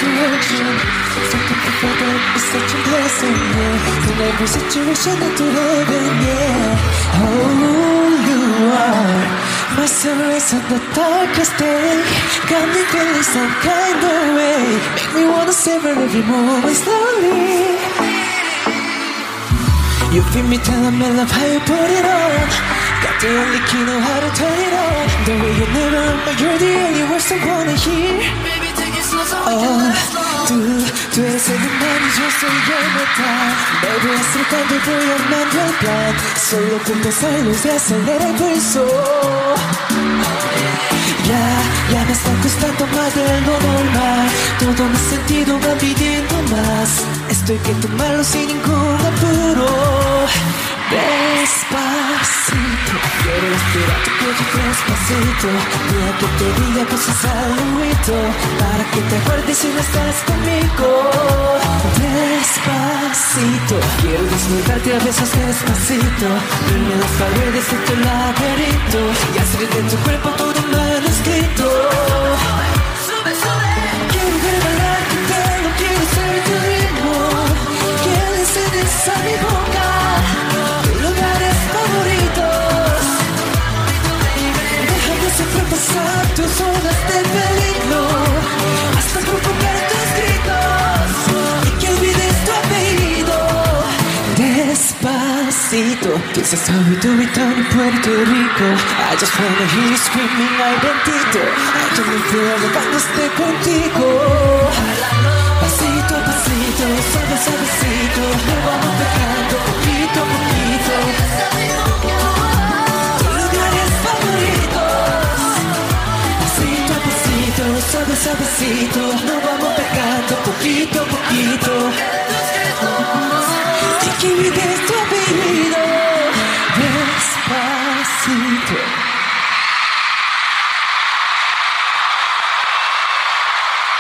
direction. Something perfect is such a blessing, yeah. In every situation that you live in, yeah. Oh, you are my sunrise on the darkest day. Got me feeling some kind of way. Make me wanna savor every moment slowly. You feel me till I'm in love, how you put it on. Got the only key, know how to turn it on. The way you never, but you're the only words I wanna hear. Baby, take it slow so we can last long. Tú eres el imán y yo soy el metal. Baby, acercando voy armando el plan. Solo con pensarlo se acelera el pulso. Ya me está costando más de lo normal. Todo mi sentido va pidiendo más. Estoy que tomarlo sin ningún apuro. Despacito, quiero respirar tu cuello despacito. Deja que te diga cosas al oído, para que te acuerdes si no estás conmigo. Despacito, quiero desnudarte a besos despacito. Verme las paredes de tu laberinto y hacer de tu cuerpo todo manuscrito. Quiero ver bailar tu pelo, quiero ser tu ritmo. Quiero encendes a mi boca tus lugares favoritos. Déjame siempre pasar tus horas de peligro, hasta provocar tus gritos y que olvides tu apellido. Despacito, this is how we do it down in Puerto Rico. I just wanna hear you screaming, ay bendito. I can feel cuando esté contigo. Pasito a pasito, suave suavecito, nos vamos pegando poquito a poquito. Tus lugares favoritos. Pasito a pasito, suave suavecito, nos vamos pegando poquito a poquito. Y que olvides tu apellido. Despacito.